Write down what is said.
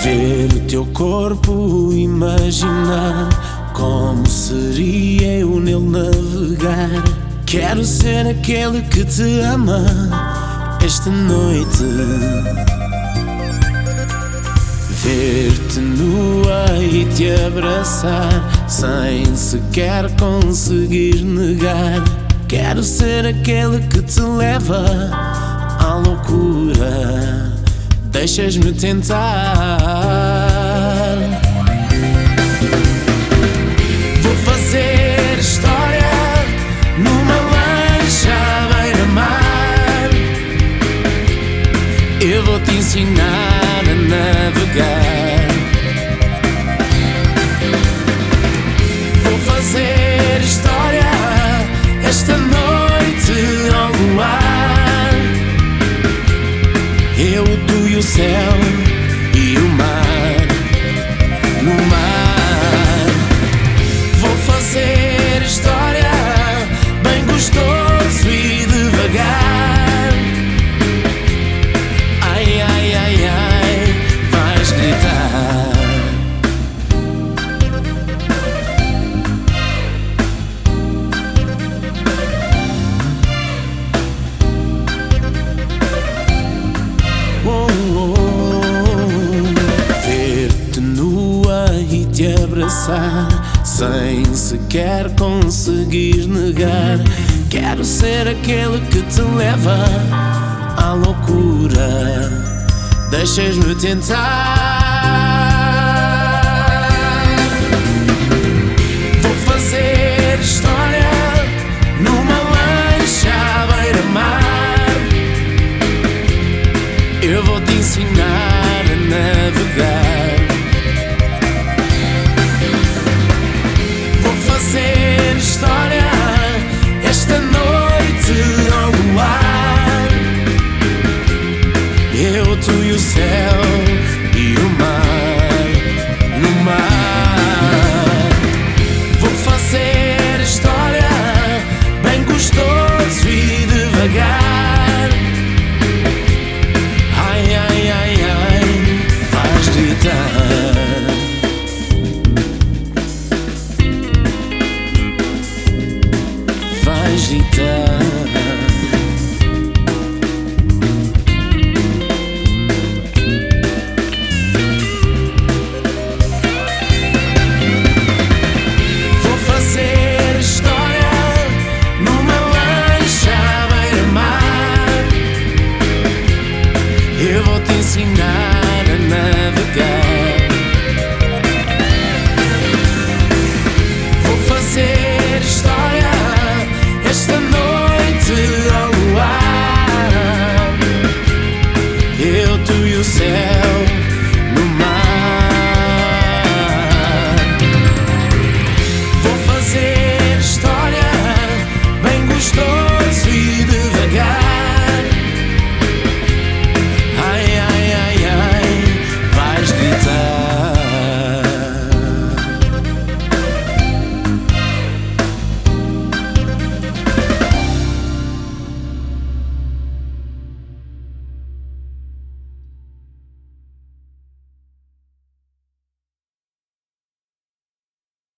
Ver o teu corpo, imaginar como seria eu nele navegar. Quero ser aquele que te ama esta noite. Ver-te nua e te abraçar sem sequer conseguir negar. Quero ser aquele que te leva à loucura. Deixas-me tentar. Vou fazer história numa lancha à beira-mar. Eu vou te ensinar a navegar. Vou fazer história esta noite ao luar. Eu, tu e o céu e o mar. No mar vou fazer história bem gostoso e devagar. Ai, ai, ai, ai, vais gritar. Ver-te nua e te abraçar sem sequer conseguir negar. Quero ser aquele que te leva à loucura. Deixas-me tentar.